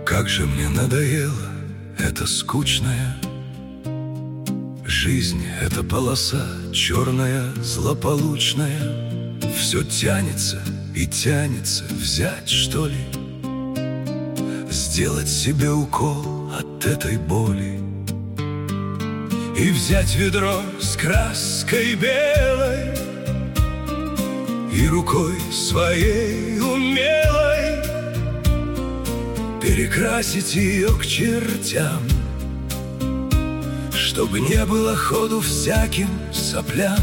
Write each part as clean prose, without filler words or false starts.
Как же мне надоела эта скучная жизнь, эта полоса черная, злополучная. Все тянется и тянется взять, что ли, сделать себе укол от этой боли и взять ведро с краской белой и рукой своей умелой перекрасить ее к чертям, чтобы не было ходу всяким соплям.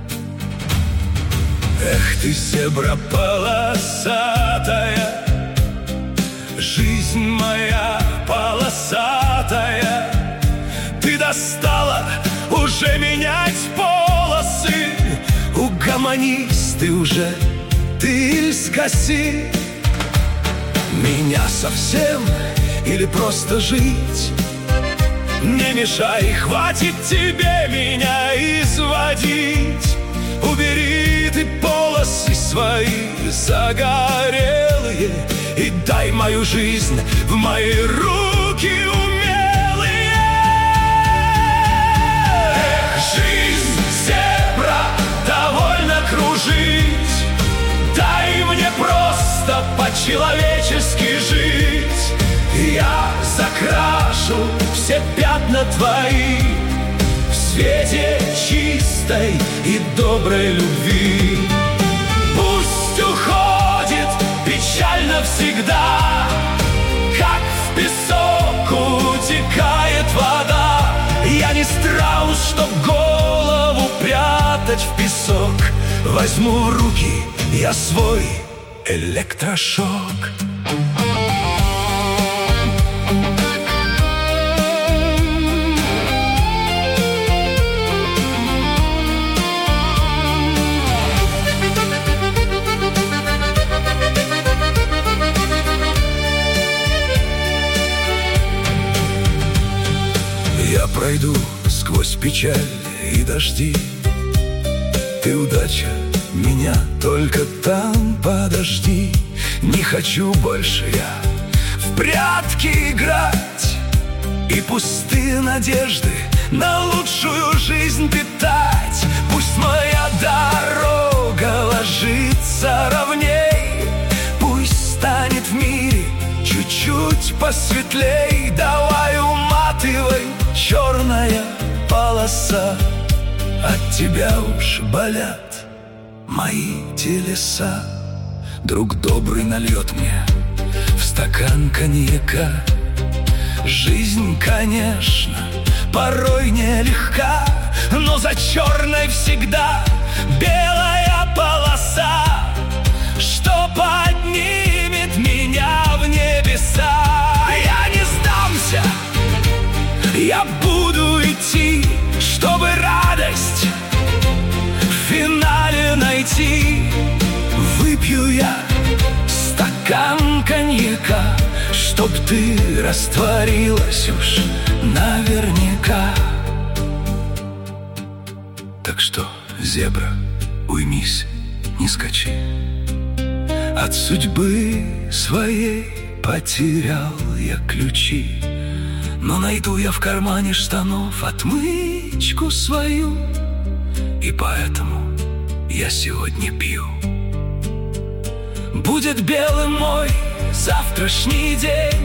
Эх ты, зебра полосатая, жизнь моя полосатая, ты достала уже менять полосы. Угомонись ты уже, ты скоси меня совсем или просто жить. Не мешай, хватит тебе меня изводить. Убери ты полосы свои загорелые и дай мою жизнь в мои руки умелые. Эх, жизнь, зебра, довольно кружить, дай мне просто по-человечески жить. Я закрашу все пятна твои в свете чистой и доброй любви. Пусть уходит печаль навсегда, как в песок утекает вода. Я не страус, чтоб голову прятать в песок. Возьму в руки я свой электрошок. Я пройду сквозь печаль и дожди, ты, удача, меня только там подожди. Не хочу больше я в прятки играть и пустые надежды на лучшую жизнь питать. Пусть моя дорога ложится ровней, пусть станет в мире чуть-чуть посветлей. Давай уматывай, черная полоса, от тебя уж болят мои телеса. Друг добрый нальет мне в стакан коньяка. Жизнь, конечно, порой нелегка, но за черной всегда белая полоса, что поднимет меня в небеса. Я не сдамся, я буду идти, чтобы радость в финале найти. Выпью я стакан коньяка, чтоб ты растворилась уж наверняка. Так что, зебра, уймись, не скачи. От судьбы своей потерял я ключи, но найду я в кармане штанов отмычку свою, и поэтому я сегодня пью. Будет белым мой завтрашний день,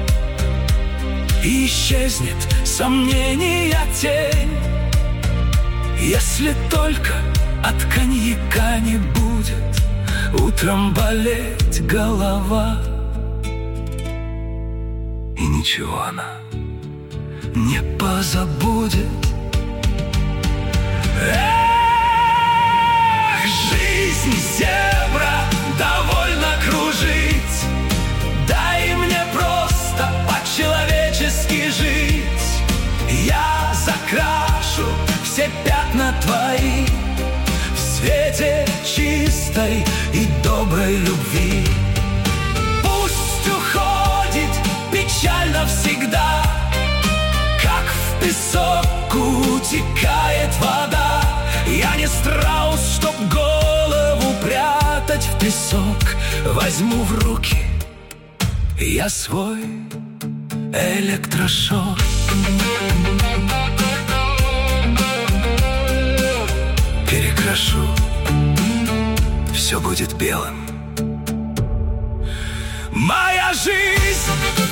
и исчезнет сомнения тень, если только от коньяка не будет утром болеть голова. И ничего она не позабудет. Эх, жизнь, зебра, довольно кружить, дай мне просто по-человечески жить. Я закрашу все пятна твои в свете чистой и доброй любви. Пусть уходит печаль навсегда, как в песок утекает вода. Я не страус, чтоб голову прятать в песок. Возьму в руки я свой электрошок. Перекрашу, все будет белым. Моя жизнь